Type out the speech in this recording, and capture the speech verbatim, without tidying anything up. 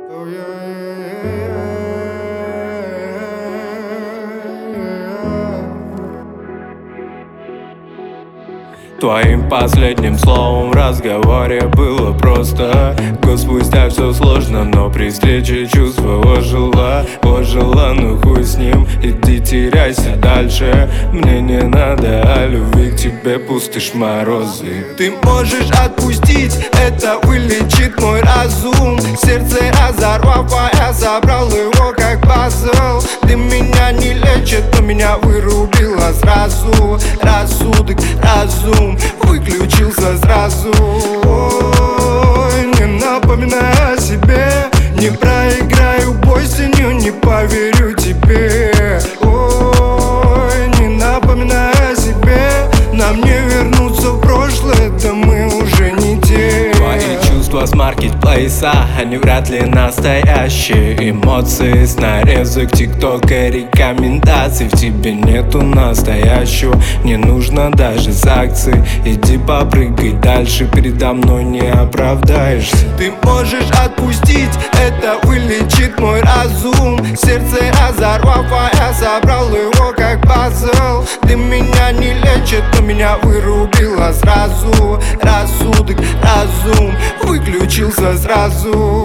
Твоим последним словом в разговоре было просто: год спустя все сложно, но при встрече чувство ожило, ожило. Ну хуй с ним, иди теряйся дальше. Мне не надо о любви к тебе, пустишь морозы. Ты можешь отпустить, это вылечит мой разум. Сердце разорвав, а я собрал его как пазл. Ты меня не лечит, но меня вырубило сразу. Рассудок, разум выключился сразу. Ой, не напоминай о себе, не проиграю бой с тенью, не поверю тебе. Ой, не напоминай о себе, нам не вернуться в прошлое, да мы уже не те. Твои чувства с маркетплейса, они вряд ли настоящие. Эмоции с нарезок тиктока, рекомендаций. В тебе нету настоящего, не нужно даже с акций. Иди попрыгай дальше, передо мной не оправдаешься. Ты можешь отпустить, это вылечит мой разум. Сердце разорвав, а я собрал его как пазл. Ты меня не лечит, но меня вырубило сразу. Рассудок, разум выключился сразу.